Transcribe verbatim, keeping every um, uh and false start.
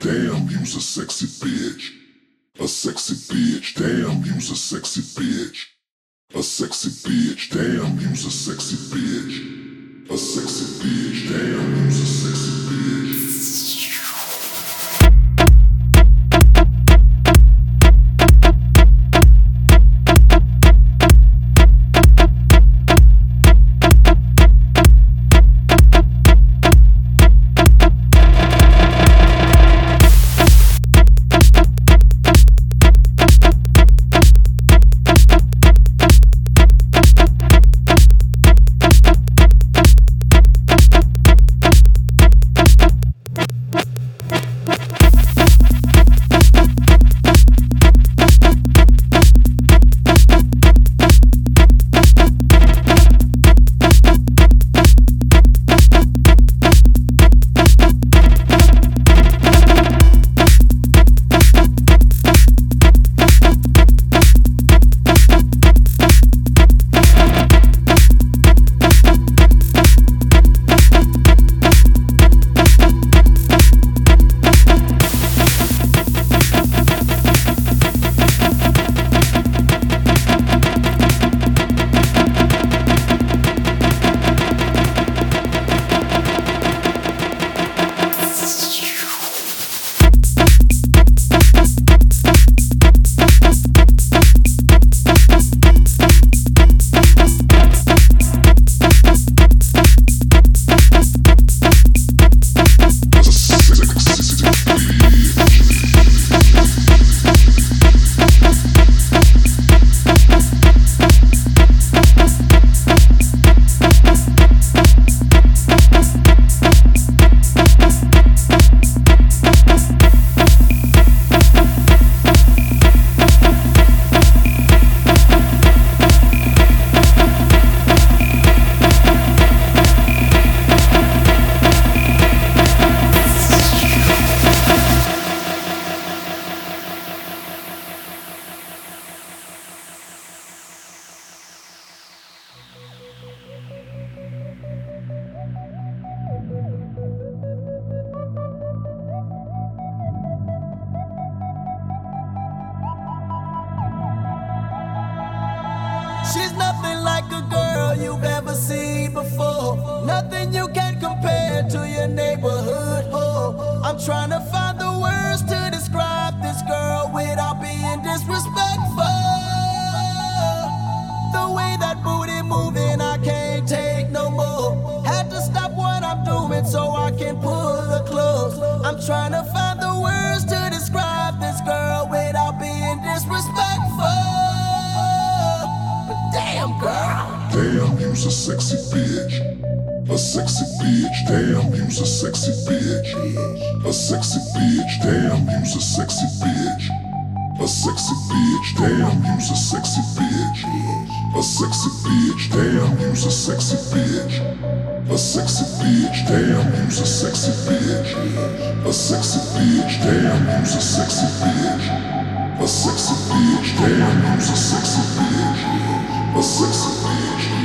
Damn, you's a sexy bitch. A sexy bitch. Damn, you's a sexy bitch. A sexy bitch. Damn, you's a sexy bitch. A sexy bitch. Damn, you's a sexy bitch. She's nothing like a girl you've ever seen before. Nothing you can compare to your neighborhood whore. I'm trying to find the words to describe this girl without being disrespectful. The way that booty moving, I can't take no more. Had to stop what I'm doing so I can pull her close. I'm trying to find the words to describe this girl without being disrespectful. Damn, girl. Damn, you's a sexy bitch. A sexy bitch. Damn, you's a sexy bitch. A sexy bitch. Damn, you's a sexy bitch. A sexy bitch. Damn, you's a sexy bitch. A sexy bitch. Damn, you's a sexy bitch. A sexy bitch. Damn, you's a sexy bitch. A sexy bitch. Damn, you's a sexy bitch. A sexy bitch. Damn, you's a sexy bitch. A sexy bitch.